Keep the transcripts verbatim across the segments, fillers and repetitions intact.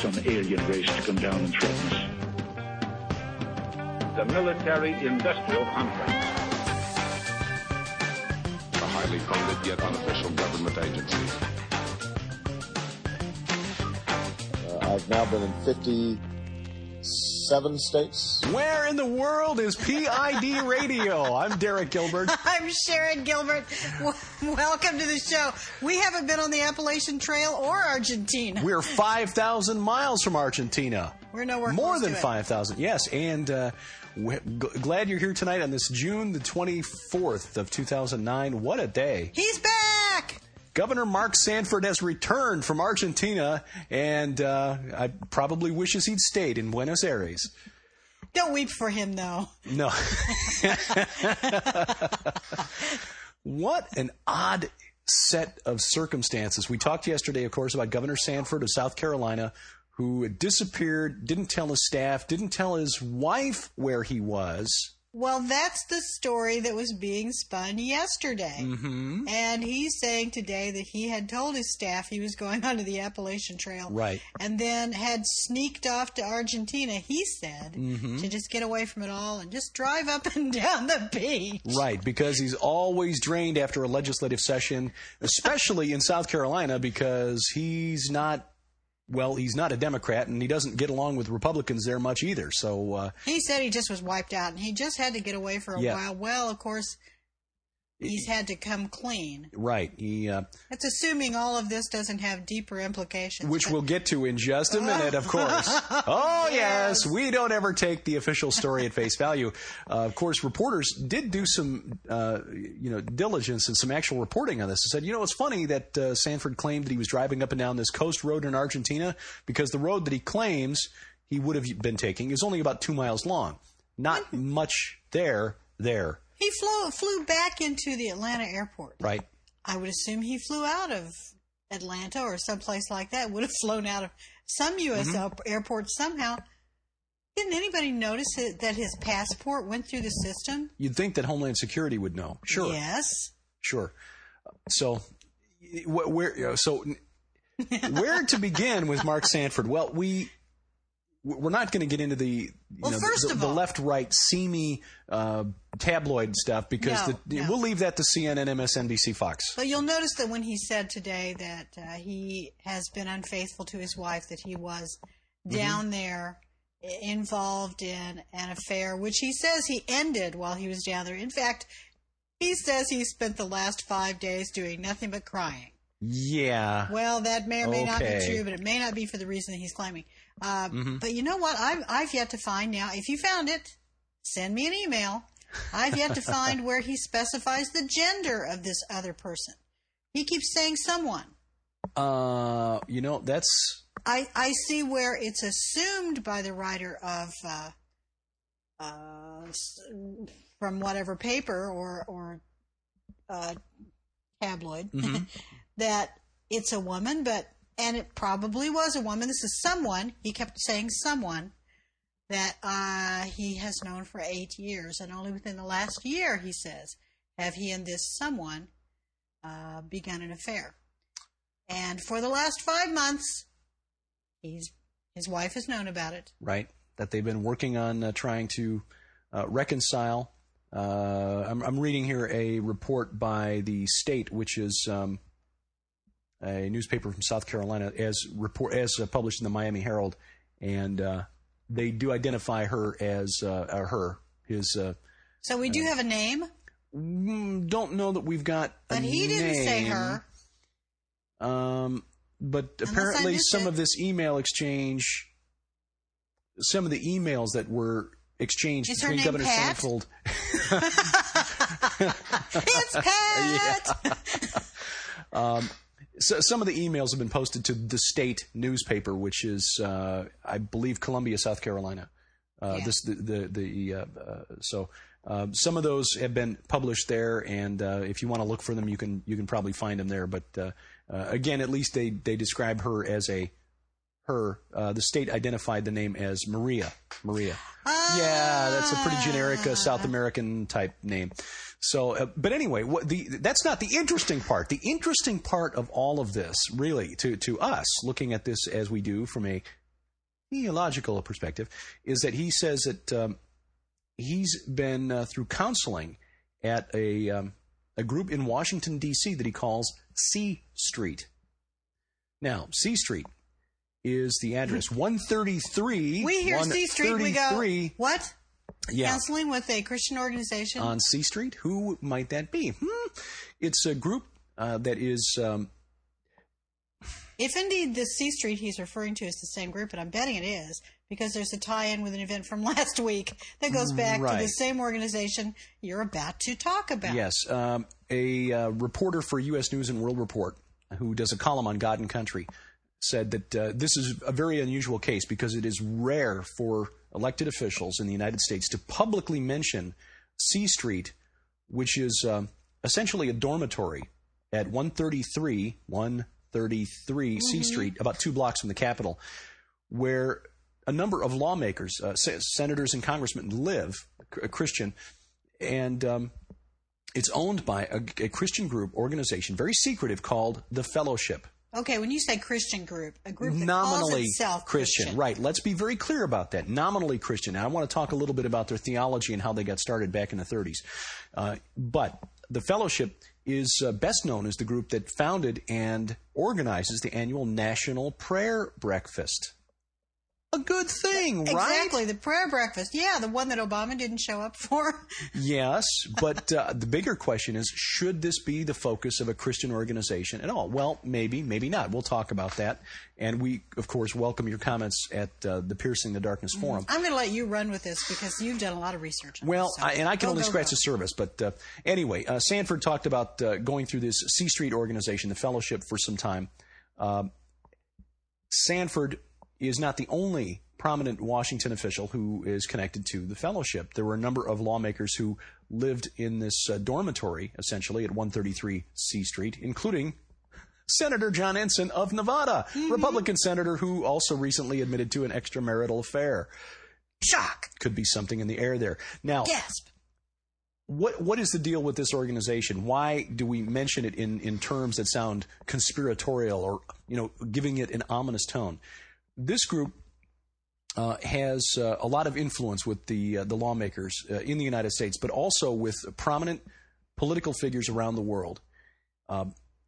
some alien race to come down and threaten us. The military-industrial complex. A highly funded yet unofficial government agency. Uh, I've now been in fifty-seven states. Where in the world is P I D Radio? I'm Derek Gilbert. I'm Sharon Gilbert. W- welcome to the show. We haven't been on the Appalachian Trail or Argentina. We're five thousand miles from Argentina. We're nowhere More close than to it. five thousand, yes. And uh, we're g- glad you're here tonight on this June the twenty-fourth of two thousand nine. What a day. He's back! Governor Mark Sanford has returned from Argentina, and uh, I probably wishes he'd stayed in Buenos Aires. Don't weep for him, though. No. What an odd set of circumstances. We talked yesterday, of course, about Governor Sanford of South Carolina, who disappeared, didn't tell his staff, didn't tell his wife where he was. Well, that's the story that was being spun yesterday. Mm-hmm. And he's saying today that he had told his staff he was going onto the Appalachian Trail. Right. And then had sneaked off to Argentina, he said, Mm-hmm. to just get away from it all and just drive up and down the beach. Right, because he's always drained after a legislative session, especially in South Carolina, because he's not, well, he's not a Democrat, and he doesn't get along with Republicans there much either. So uh, He said he just was wiped out, and he just had to get away for a Yeah. while. Well, of course, he's had to come clean. right, he, uh, That's assuming all of this doesn't have deeper implications. which but- we'll get to in just a minute, of course. Oh, yes, we don't ever take the official story at face value. Uh, of course, reporters did do some, uh, you know, diligence and some actual reporting on this. They said, you know, it's funny that uh, Sanford claimed that he was driving up and down this coast road in Argentina because the road that he claims he would have been taking is only about two miles long. Not much there, there, He flew flew back into the Atlanta airport. right? I would assume he flew out of Atlanta or someplace like that. Would have flown out of some U S Mm-hmm. op- airport somehow. Didn't anybody notice it, that his passport went through the system? You'd think that Homeland Security would know. Sure. Yes. Sure. So, wh- where? So, where to begin with Mark Sanford? Well, we we're not going to get into the you Well, know, first the, of the all- left-right seamy uh, tabloid stuff because No, the, no. we'll leave that to C N N, M S N B C, Fox. But you'll notice that when he said today that uh, he has been unfaithful to his wife, that he was Mm-hmm. down there i- involved in an affair, which he says he ended while he was down there. In fact, he says he spent the last five days doing nothing but crying. Yeah. Well, that may or may not be Okay. true, but it may not be for the reason that he's claiming. Uh, Mm-hmm. But you know what? I've, I've yet to find now. If you found it, send me an email. I've yet to find where he specifies the gender of this other person. He keeps saying someone. Uh, you know, that's I, I see where it's assumed by the writer of uh, uh, s- from whatever paper or or uh, tabloid that it's a woman, but and it probably was a woman. This is someone. He kept saying someone that uh, he has known for eight years, and only within the last year, he says, have he and this someone uh, begun an affair. And for the last five months, he's his wife has known about it. right. That they've been working on uh, trying to uh, reconcile. Uh, I'm, I'm reading here a report by the State, which is um, a newspaper from South Carolina, as report as uh, published in the Miami Herald, and uh, they do identify her as uh, uh, her his. Uh, So we do have a name, mm, don't know that we've got. but a he didn't say name. her. Um, but Unless I apparently, missed some it. of this email exchange, some of the emails that were exchanged Is her between name Governor Pat? Sanford. It's Pat. Um, so some of the emails have been posted to the State newspaper, which is, uh, I believe, Columbia, South Carolina. Uh, Yeah. This the the, the uh, uh, so uh, some of those have been published there, and uh, if you want to look for them, you can you can probably find them there. But uh, uh, again, at least they they describe her as a her. Uh, the State identified the name as Maria. Maria. Yeah, that's a pretty generic uh, South American type name. So, uh, but anyway, what the that's not the interesting part. The interesting part of all of this, really, to to us, looking at this as we do from a theological perspective, is that he says that um, he's been uh, through counseling at a um, a group in Washington, D C that he calls C Street. Now, C Street is the address one thirty-three. We hear C Street, we go, what? Yeah. Counseling with a Christian organization? On C Street? Who might that be? Hmm. It's a group uh, that is... Um, if indeed this C Street he's referring to is the same group, and I'm betting it is, because there's a tie-in with an event from last week that goes back right. to the same organization you're about to talk about. Yes. Um, a uh, reporter for U S News and World Report who does a column on God and Country said that uh, this is a very unusual case because it is rare for elected officials in the United States to publicly mention C Street, which is um, essentially a dormitory at one thirty-three, one thirty-three mm-hmm. C Street, about two blocks from the Capitol, where a number of lawmakers, uh, senators and congressmen live, a Christian, and um, it's owned by a, a Christian group organization, very secretive, called the Fellowship. Okay, when you say Christian group, a group that Nominally calls itself Christian. Christian. Right. Let's be very clear about that. Nominally Christian. Now, I want to talk a little bit about their theology and how they got started back in the thirties. Uh, but the Fellowship is uh, best known as the group that founded and organizes the annual National Prayer Breakfast. A good thing, right? Exactly, the prayer breakfast. Yeah, the one that Obama didn't show up for. Yes, but uh, the bigger question is, should this be the focus of a Christian organization at all? Well, maybe, maybe not. We'll talk about that. And we, of course, welcome your comments at uh, the Piercing the Darkness mm-hmm. Forum. I'm going to let you run with this because you've done a lot of research on well, this. So I, and I can go, only go, scratch go. the surface. But uh, anyway, uh, Sanford talked about uh, going through this C Street organization, the Fellowship, for some time. Um, Sanford is not the only prominent Washington official who is connected to the Fellowship. There were a number of lawmakers who lived in this uh, dormitory, essentially, at one thirty-three C Street, including Senator John Ensign of Nevada, mm-hmm. Republican senator who also recently admitted to an extramarital affair. Shock! Could be something in the air there. Now, gasp. What what is the deal with this organization? Why do we mention it in, in terms that sound conspiratorial or, you know, giving it an ominous tone? This group Uh, has uh, a lot of influence with the uh, the lawmakers uh, in the United States, but also with prominent political figures around the world. Uh,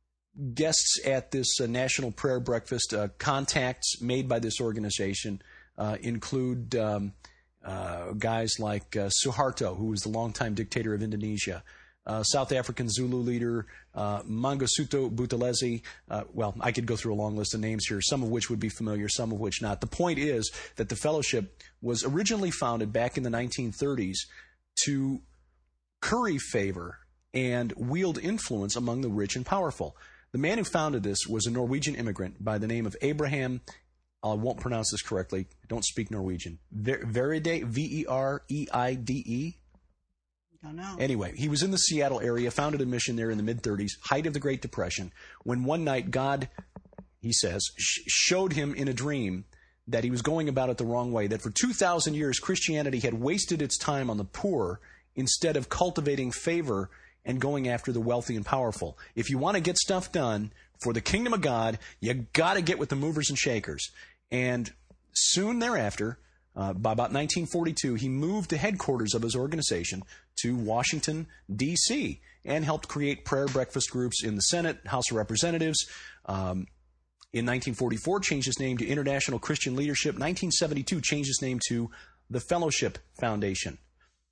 guests at this uh, National Prayer Breakfast, uh, contacts made by this organization uh, include um, uh, guys like uh, Suharto, who was the longtime dictator of Indonesia, Uh, South African Zulu leader uh, Mangosuthu Buthelezi. Uh, well, I could go through a long list of names here, some of which would be familiar, some of which not. The point is that the Fellowship was originally founded back in the nineteen thirties to curry favor and wield influence among the rich and powerful. The man who founded this was a Norwegian immigrant by the name of Abraham. I won't pronounce this correctly. I don't speak Norwegian. Ver- Veride, V E R E I D E. Don't know. Anyway, he was in the Seattle area, founded a mission there in the mid-thirties, height of the Great Depression, when one night God, he says, sh- showed him in a dream that he was going about it the wrong way, that for two thousand years Christianity had wasted its time on the poor instead of cultivating favor and going after the wealthy and powerful. If you want to get stuff done for the kingdom of God, you got to get with the movers and shakers. And soon thereafter, Uh, by about nineteen forty-two, he moved the headquarters of his organization to Washington, D C, and helped create prayer breakfast groups in the Senate, House of Representatives. Um, in nineteen forty-four, changed his name to International Christian Leadership. nineteen seventy-two, changed his name to the Fellowship Foundation.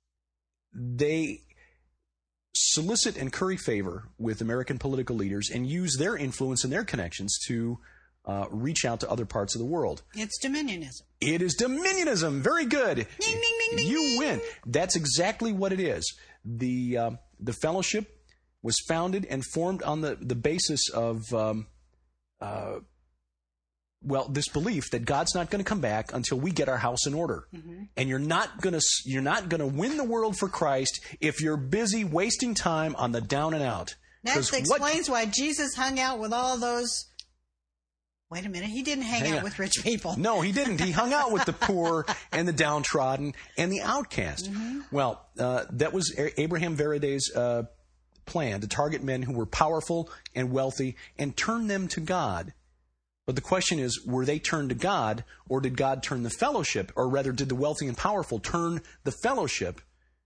They solicit and curry favor with American political leaders and use their influence and their connections to Uh, reach out to other parts of the world. It's dominionism. It is dominionism. Very good. Ding, ding, ding, ding, you ding. win. That's exactly what it is. The uh, the Fellowship was founded and formed on the, the basis of, um, uh, well, this belief that God's not going to come back until we get our house in order. Mm-hmm. And you're not going to you're not going to win the world for Christ if you're busy wasting time on the down and out. That explains what, why Jesus hung out with all those. Wait a minute. He didn't hang, hang out, out with rich people. No, he didn't. He hung out with the poor and the downtrodden and the outcast. Mm-hmm. Well, uh, that was Abraham Veride's uh, plan, to target men who were powerful and wealthy and turn them to God But the question is, were they turned to God, or did God turn the fellowship, or rather did the wealthy and powerful turn the fellowship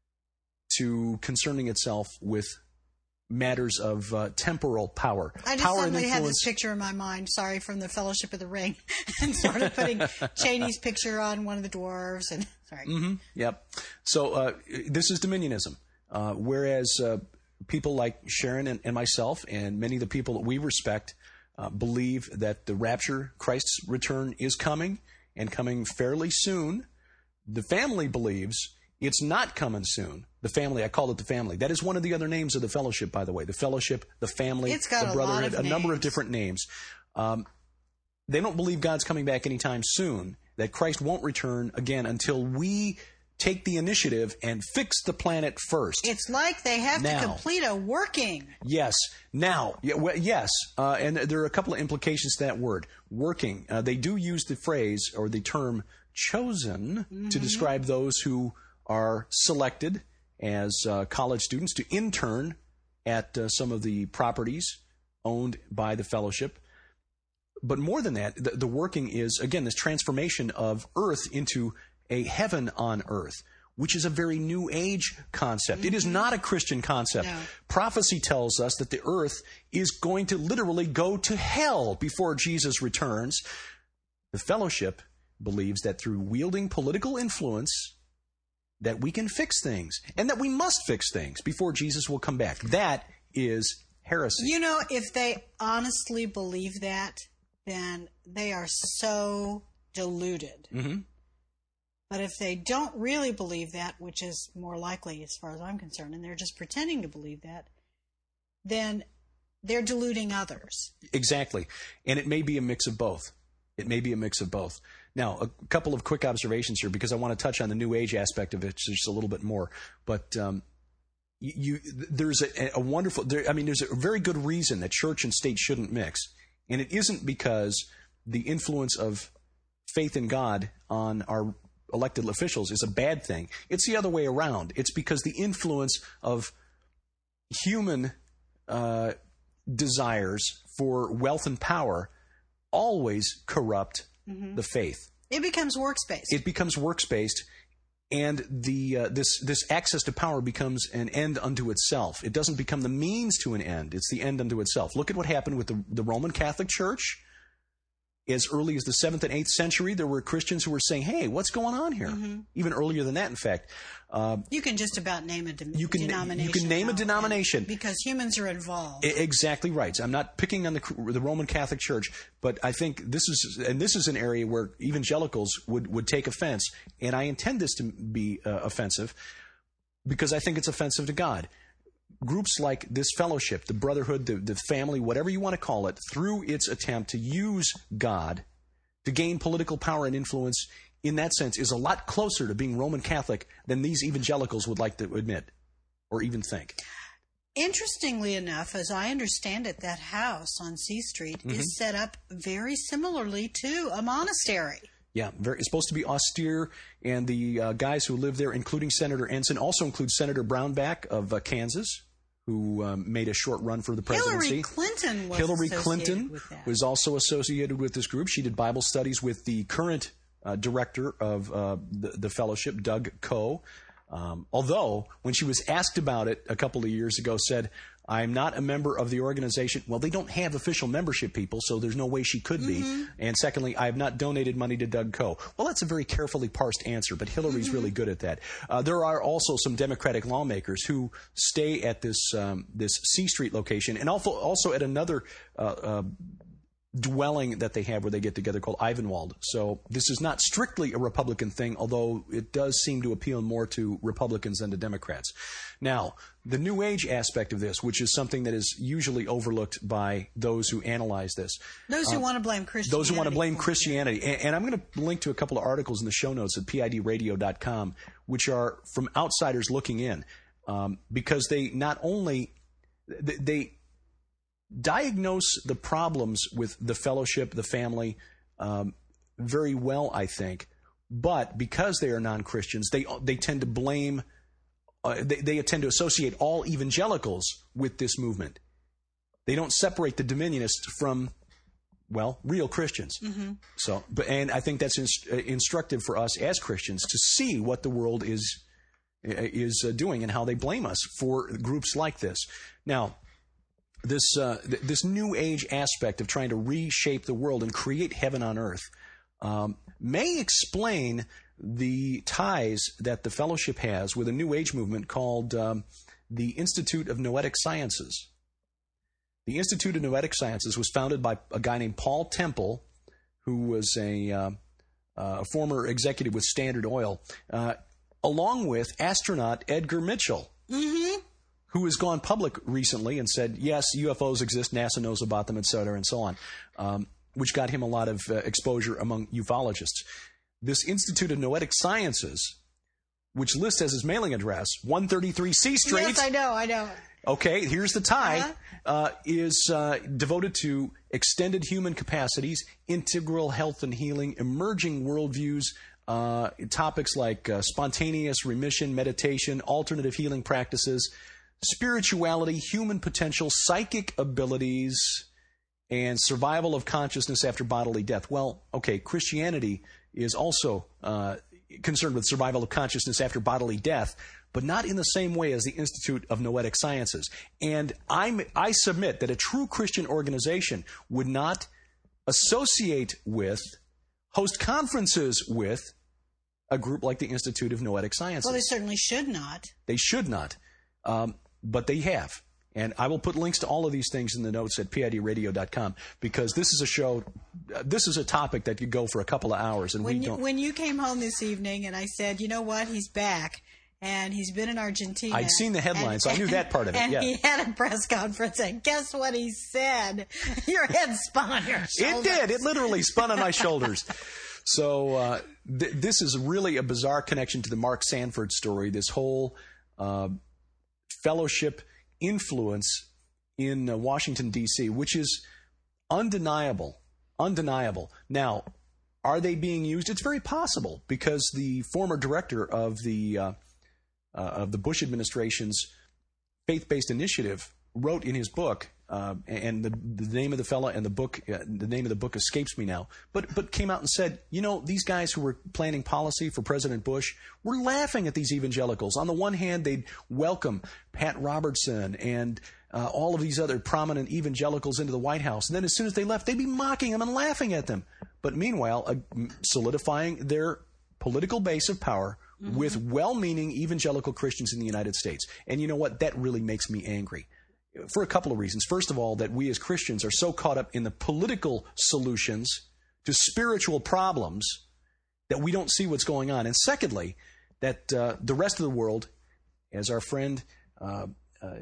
to concerning itself with matters of uh, temporal power? I just power suddenly and had influence. this picture in my mind, sorry, from the Fellowship of the Ring, and sort of putting Cheney's picture on one of the dwarves. And sorry. Mm-hmm. Yep. So uh, this is dominionism, uh, whereas uh, people like Sharon and, and myself and many of the people that we respect uh, believe that the rapture, Christ's return, is coming and coming fairly soon. The family believes it's not coming soon. The family, I call it the family. That is one of the other names of the fellowship, by the way. The fellowship, the family, It's got the a brotherhood, lot of a number of names. different names. Um, they don't believe God's coming back anytime soon, that Christ won't return again until we take the initiative and fix the planet first. It's like they have Now. to complete a working. Yes. Now, yeah, well, yes, uh, and there are a couple of implications to that word, working. Uh, they do use the phrase or the term chosen Mm-hmm. to describe those who are selected as uh, college students to intern at uh, some of the properties owned by the fellowship. But more than that, the, the working is, again, this transformation of earth into a heaven on earth, which is a very new age concept. Mm-hmm. It is not a Christian concept. No. Prophecy tells us that the earth is going to literally go to hell before Jesus returns. The fellowship believes that through wielding political influence, that we can fix things and that we must fix things before Jesus will come back. That is heresy. You know, if they honestly believe that, then they are so deluded. Mm-hmm. But if they don't really believe that, which is more likely as far as I'm concerned, and they're just pretending to believe that, then they're deluding others. Exactly. And it may be a mix of both. It may be a mix of both. Now, a couple of quick observations here, because I want to touch on the New Age aspect of it just a little bit more. But um, you, there's a, a wonderful, there, I mean, there's a very good reason that church and state shouldn't mix. And it isn't because the influence of faith in God on our elected officials is a bad thing. It's the other way around. It's because the influence of human uh, desires for wealth and power always corrupt mm-hmm. the faith. It becomes works-based. It becomes works-based, and the uh, this this access to power becomes an end unto itself. It doesn't become the means to an end. It's the end unto itself. Look at what happened with the, the Roman Catholic Church. As early as the seventh and eighth century, there were Christians who were saying, hey, what's going on here? Mm-hmm. Even earlier than that, in fact. Uh, you can just about name a de- you can, denomination. You can name now, a denomination. Because humans are involved. Exactly right. I'm not picking on the, the Roman Catholic Church, but I think this is, and this is an area where evangelicals would, would take offense, and I intend this to be uh, offensive because I think it's offensive to God. Groups like this fellowship, the brotherhood, the, the family, whatever you want to call it, through its attempt to use God to gain political power and influence, in that sense, is a lot closer to being Roman Catholic than these evangelicals would like to admit or even think. Interestingly enough, as I understand it, that house on C Street mm-hmm. is set up very similarly to a monastery. Yeah, very, it's supposed to be austere, and the uh, guys who live there, including Senator Ensign, also include Senator Brownback of uh, Kansas, who um, made a short run for the presidency. Hillary Clinton was Hillary associated Clinton with that. was also associated with this group. She did Bible studies with the current uh, director of uh, the, the fellowship, Doug Coe. Um, although, when she was asked about it a couple of years ago, said, I'm not a member of the organization. Well, they don't have official membership people, so there's no way she could be. Mm-hmm. And secondly, I have not donated money to Doug Coe. Well, that's a very carefully parsed answer, but Hillary's mm-hmm. really good at that. Uh, there are also some Democratic lawmakers who stay at this um, this C Street location and also, also at another uh, uh, dwelling that they have where they get together called Ivanwald. So this is not strictly a Republican thing, although it does seem to appeal more to Republicans than to Democrats. Now, the New Age aspect of this, which is something that is usually overlooked by those who analyze this. Those who uh, want to blame Christianity. Those who want to blame Christianity. And, and I'm going to link to a couple of articles in the show notes at P I D radio dot com, which are from outsiders looking in, um, because they not only they, they diagnose the problems with the fellowship, the family, um, very well, I think. But because they are non-Christians, they they tend to blame, uh, they, they tend to associate all evangelicals with this movement. They don't separate the Dominionists from well, real Christians. Mm-hmm. So, but and I think that's inst- instructive for us as Christians to see what the world is is uh, doing and how they blame us for groups like this. Now, this uh, th- this new age aspect of trying to reshape the world and create heaven on earth um, may explain the ties that the fellowship has with a new age movement called um, the Institute of Noetic Sciences. The Institute of Noetic Sciences was founded by a guy named Paul Temple, who was a, uh, uh, a former executive with Standard Oil, uh, along with astronaut Edgar Mitchell, mm-hmm. who has gone public recently and said, yes, U F Os exist, NASA knows about them, et cetera, and so on, um, which got him a lot of uh, exposure among ufologists. This Institute of Noetic Sciences, which lists as his mailing address one thirty-three C Street. Yes, I know, I know. Okay, here's the tie, uh-huh. uh, is uh, devoted to extended human capacities, integral health and healing, emerging worldviews, uh, topics like uh, spontaneous remission, meditation, alternative healing practices, spirituality, human potential, psychic abilities, and survival of consciousness after bodily death. Well, okay, Christianity is also uh, concerned with survival of consciousness after bodily death, but not in the same way as the Institute of Noetic Sciences. And I'm, I submit that a true Christian organization would not associate with, host conferences with, a group like the Institute of Noetic Sciences. Well, they certainly should not. They should not, um, but they have. And I will put links to all of these things in the notes at P I D radio dot com, because this is a show, uh, this is a topic that could go for a couple of hours. And when we you, don't. When you came home this evening and I said, you know what, he's back. And he's been in Argentina. I'd seen the headlines, and, so I knew that part of it. And yeah. he had a press conference, and guess what he said? Your head spun on your shoulders. It did. It literally spun on my shoulders. So uh, th- this is really a bizarre connection to the Mark Sanford story, this whole uh, fellowship influence in uh, Washington, D C, which is undeniable, undeniable. Now, are they being used? It's very possible, because the former director of the uh, uh, of the Bush administration's faith-based initiative wrote in his book, uh, and the, the name of the fella and the book, uh, the name of the book escapes me now, but but came out and said, you know, these guys who were planning policy for President Bush were laughing at these evangelicals. On the one hand, they'd welcome Pat Robertson and uh, all of these other prominent evangelicals into the White House, and then as soon as they left, they'd be mocking them and laughing at them. But meanwhile, uh, solidifying their political base of power mm-hmm. with well-meaning evangelical Christians in the United States. And you know what? That really makes me angry for a couple of reasons. First of all, that we as Christians are so caught up in the political solutions to spiritual problems that we don't see what's going on. And secondly, that uh, the rest of the world, as our friend uh, Uh,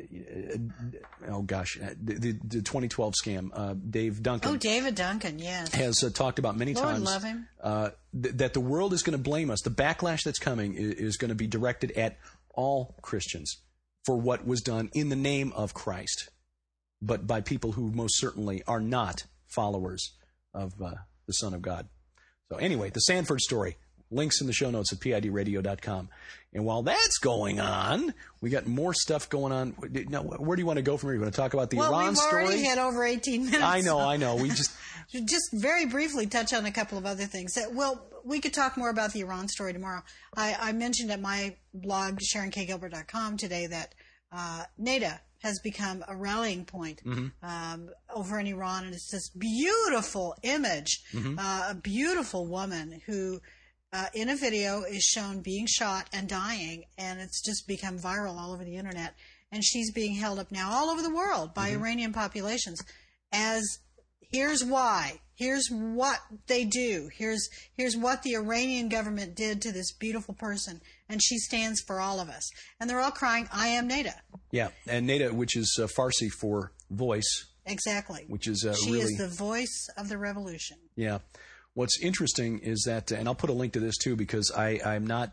oh gosh, the, the twenty twelve scam, uh, Dave Duncan. Oh, David Duncan, yes. Has uh, talked about many Lord times love him. Uh, th- that the world is going to blame us. The backlash that's coming is, is going to be directed at all Christians for what was done in the name of Christ, but by people who most certainly are not followers of uh, the Son of God. So anyway, the Sanford story. Links in the show notes at P I D radio dot com. And while that's going on, we got more stuff going on. Now, where do you want to go from here? You want to talk about the well, Iran story? Well, we've already had over eighteen minutes. I know, I know. We just... just very briefly touch on a couple of other things. Well, we could talk more about the Iran story tomorrow. I, I mentioned at my blog, Sharon K Gilbert dot com today, that uh, NADA has become a rallying point mm-hmm. um, over in Iran. And it's this beautiful image, mm-hmm. uh, a beautiful woman who... Uh, in a video is shown being shot and dying, and it's just become viral all over the internet. And she's being held up now all over the world by mm-hmm. Iranian populations as here's why, here's what they do, here's here's what the Iranian government did to this beautiful person, and she stands for all of us. And they're all crying, I am NADA. Yeah, and NADA, which is uh, Farsi for voice. Exactly. Which is uh, she really... is the voice of the revolution. Yeah. What's interesting is that, and I'll put a link to this too, because I, I'm not,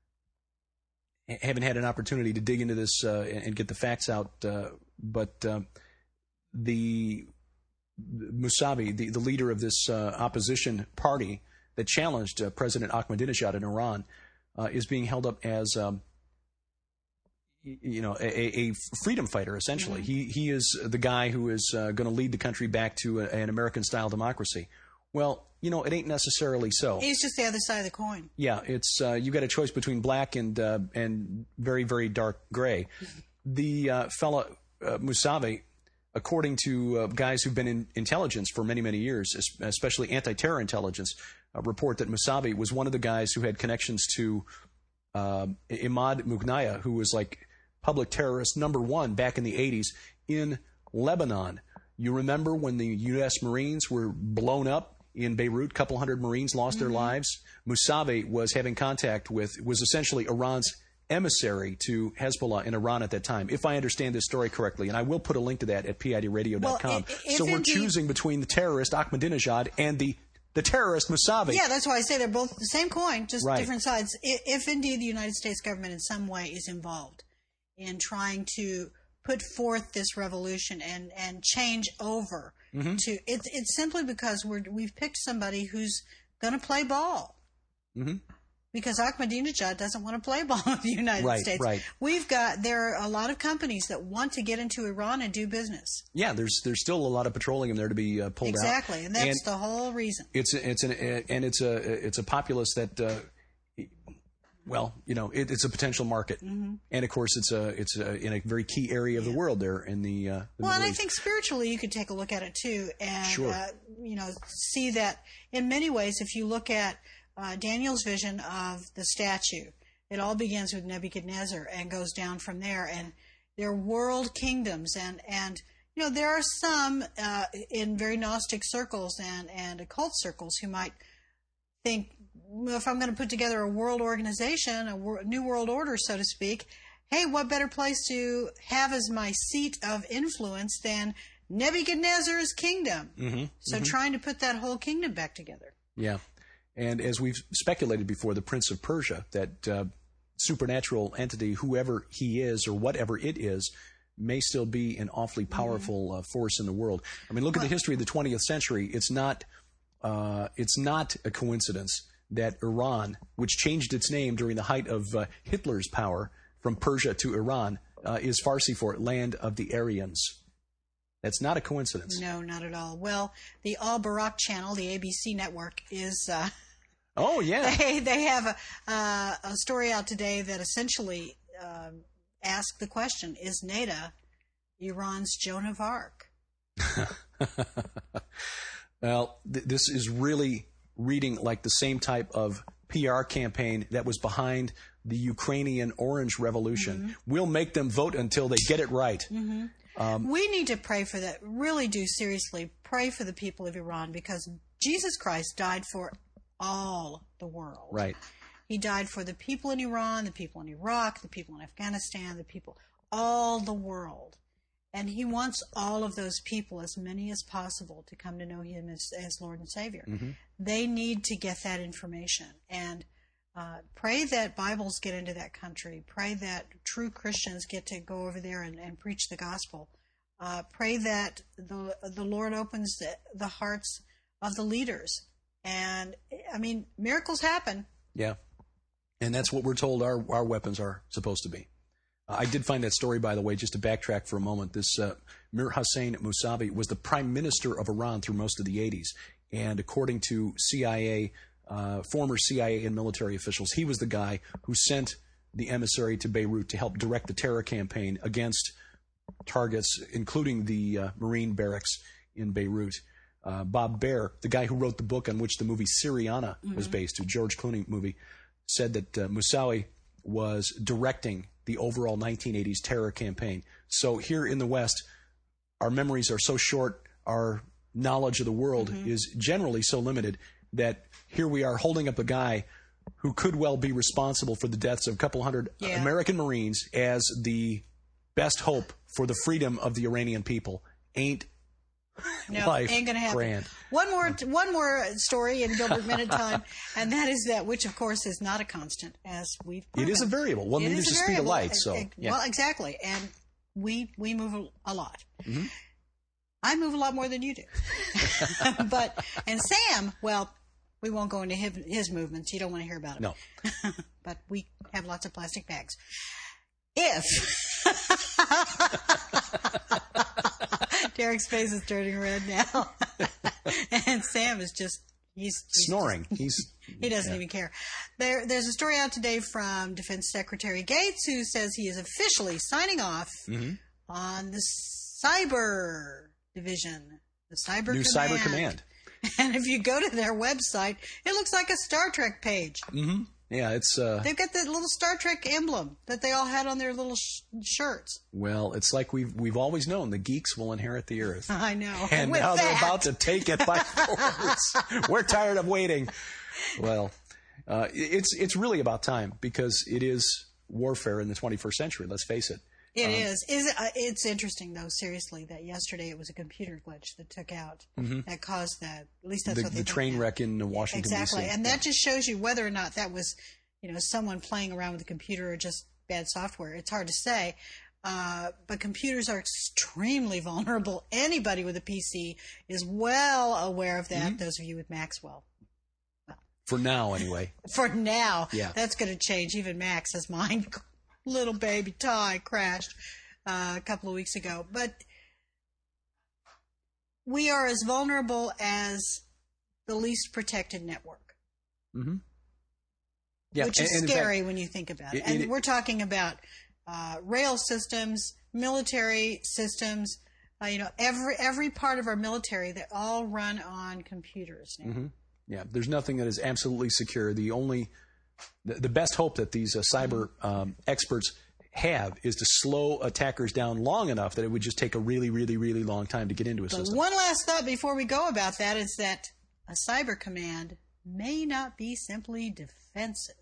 haven't had an opportunity to dig into this uh, and get the facts out, uh, but uh, the Musavi, the, the leader of this uh, opposition party that challenged uh, President Ahmadinejad in Iran, uh, is being held up as, um, you know, a, a freedom fighter, essentially. Mm-hmm. He he is the guy who is uh, going to lead the country back to a, an American-style democracy. Well, you know, it ain't necessarily so. He's just the other side of the coin. Yeah, it's uh, you got a choice between black and uh, and very, very dark gray. The uh, fella, uh, Mousavi, according to uh, guys who've been in intelligence for many, many years, especially anti-terror intelligence, uh, report that Mousavi was one of the guys who had connections to uh, Imad Mughnaya, who was like public terrorist number one back in the eighties in Lebanon. You remember when the U S Marines were blown up in Beirut? A couple hundred Marines lost mm-hmm. their lives. Mousavi was having contact with, was essentially Iran's emissary to Hezbollah in Iran at that time, if I understand this story correctly. And I will put a link to that at P I D radio dot com. Well, so we're indeed, choosing between the terrorist Ahmadinejad and the, the terrorist Mousavi. Yeah, that's why I say they're both the same coin, just right. different sides. If, if indeed the United States government in some way is involved in trying to put forth this revolution and, and change over mm-hmm. to it's it's simply because we're we've picked somebody who's going to play ball. Mm-hmm. Because Ahmadinejad doesn't want to play ball with the United right, States. Right. We've got there are a lot of companies that want to get into Iran and do business. Yeah, there's there's still a lot of petroleum there to be uh, pulled exactly, out. Exactly, and that's and the whole reason. It's a, it's an and it's a it's a populace that. Uh, Well, you know, it, it's a potential market, mm-hmm. and of course, it's a it's a, in a very key area of yeah. the world there in the. Uh, the well, and I East. think spiritually, you could take a look at it too, and sure. uh, you know, see that in many ways. If you look at uh, Daniel's vision of the statue, it all begins with Nebuchadnezzar and goes down from there, and they're world kingdoms, and and you know, there are some uh, in very Gnostic circles and and occult circles who might think, if I'm going to put together a world organization, a wor- new world order, so to speak, hey, what better place to have as my seat of influence than Nebuchadnezzar's kingdom? Mm-hmm, so mm-hmm. trying to put that whole kingdom back together. Yeah. And as we've speculated before, the Prince of Persia, that uh, supernatural entity, whoever he is or whatever it is, may still be an awfully powerful mm-hmm. uh, force in the world. I mean, look well, at the history of the twentieth century. It's not, uh, it's not a coincidence that Iran, which changed its name during the height of uh, Hitler's power from Persia to Iran, uh, is Farsi for land of the Aryans. That's not a coincidence. No, not at all. Well, the Al Barak channel, the A B C network, is... Uh, oh, yeah. They, they have a, uh, a story out today that essentially uh, asks the question, is Neda Iran's Joan of Arc? Well, th- this is really reading like the same type of P R campaign that was behind the Ukrainian Orange Revolution. Mm-hmm. We'll make them vote until they get it right. Mm-hmm. Um, we need to pray for that. Really do seriously pray for the people of Iran, because Jesus Christ died for all the world. Right. He died for the people in Iran, the people in Iraq, the people in Afghanistan, the people, all the world. And he wants all of those people, as many as possible, to come to know him as, as Lord and Savior. Mm-hmm. They need to get that information. And uh, pray that Bibles get into that country. Pray that true Christians get to go over there and, and preach the gospel. Uh, pray that the the Lord opens the, the hearts of the leaders. And, I mean, miracles happen. Yeah. And that's what we're told our, our weapons are supposed to be. Uh, I did find that story, by the way, just to backtrack for a moment. This uh, Mir Hossein Mousavi was the prime minister of Iran through most of the eighties. And according to C I A, uh, former C I A and military officials, he was the guy who sent the emissary to Beirut to help direct the terror campaign against targets, including the uh, Marine barracks in Beirut. Uh, Bob Baer, the guy who wrote the book on which the movie Syriana mm-hmm. was based, a George Clooney movie, said that uh, Mousavi was directing the overall nineteen eighties terror campaign. So here in the West, our memories are so short, our knowledge of the world mm-hmm. is generally so limited, that here we are holding up a guy who could well be responsible for the deaths of a couple hundred yeah. American Marines as the best hope for the freedom of the Iranian people. Ain't no, life ain't gonna happen. Grand. One more, one more story in Gilbert Minute time, and that is that, which of course is not a constant, as we've proven. It is a variable. One meters the speed of light. So, yeah. Well, exactly, and we we move a lot. Mm-hmm. I move a lot more than you do, but and Sam, well, we won't go into his, his movements. You don't want to hear about it. No, but we have lots of plastic bags. If. Derek's face is turning red now. And Sam is just, he's, he's snoring. Just, he's he doesn't yeah. even care. There, there's a story out today from Defense Secretary Gates who says he is officially signing off mm-hmm. on the Cyber Division, the Cyber New Command. Cyber Command. And if you go to their website, it looks like a Star Trek page. Mm-hmm. Yeah, it's... Uh, They've got that little Star Trek emblem that they all had on their little sh- shirts. Well, it's like we've we've always known the geeks will inherit the earth. I know. And With now that. they're about to take it by force. We're tired of waiting. Well, uh, it's it's really about time because it is warfare in the twenty-first century, let's face it. It um, is. Is it, uh, it's interesting, though, seriously, that yesterday it was a computer glitch that took out, mm-hmm. that caused that. At least that's the, what they the train out. wreck in Washington, exactly. D C. And yeah. that just shows you whether or not that was, you know, someone playing around with a computer or just bad software. It's hard to say. Uh, but computers are extremely vulnerable. Anybody with a P C is well aware of that, mm-hmm. those of you with Maxwell. Well, for now, anyway. For now. Yeah. That's going to change. Even Max has mine. Little baby Ty crashed uh, a couple of weeks ago. But we are as vulnerable as the least protected network. Mm-hmm. Yeah, which and, is and scary fact, when you think about it. it And it, we're talking about uh, rail systems, military systems, uh, you know, every every part of our military that all run on computers now. Mm-hmm. Yeah, there's nothing that is absolutely secure. The only, the, the best hope that these uh, cyber um, experts have is to slow attackers down long enough that it would just take a really, really, really long time to get into a But system. one last thought before we go about that is that a cyber command may not be simply defensive.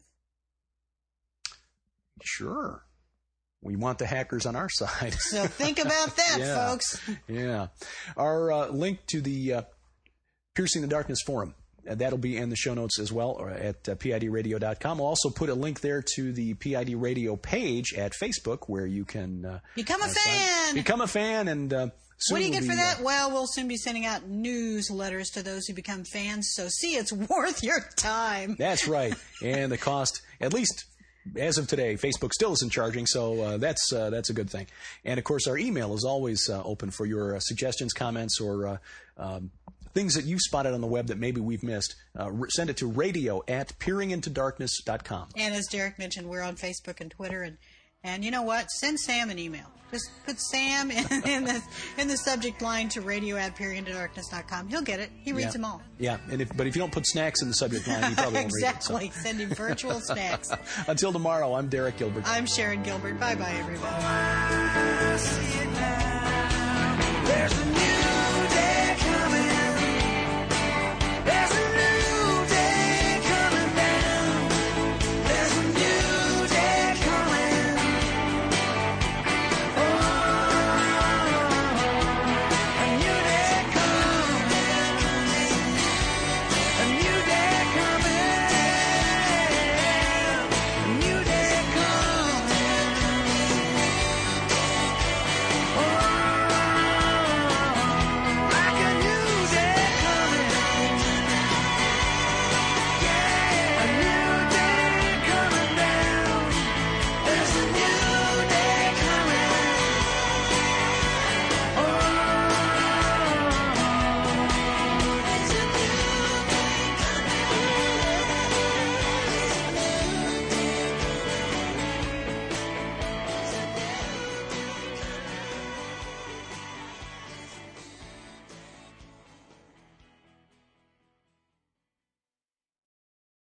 Sure. We want the hackers on our side. So think about that, yeah. folks. Yeah. Our uh, link to the uh, Piercing the Darkness forum, uh, that'll be in the show notes as well, or at uh, P I D radio dot com. We'll also put a link there to the P I D Radio page at Facebook where you can... Uh, Become a uh, fan! sign, become a fan and... Uh, What do you we'll get be, for that? Uh, Well, we'll soon be sending out newsletters to those who become fans, so see, it's worth your time. That's right. And the cost, at least as of today, Facebook still isn't charging, so uh, that's uh, that's a good thing. And, of course, our email is always uh, open for your uh, suggestions, comments, or uh, um, things that you've spotted on the web that maybe we've missed. Uh, send it to radio at peering into darkness dot com. And as Derek mentioned, we're on Facebook and Twitter, and And you know what? Send Sam an email. Just put Sam in, in the in the subject line to radio at peering into darkness dot com. He'll get it. He reads yeah. them all. Yeah, and if, but if you don't put snacks in the subject line, he probably won't exactly. read it. So. Send him virtual snacks. Until tomorrow, I'm Derek Gilbert. I'm Sharon Gilbert. Bye-bye, everybody.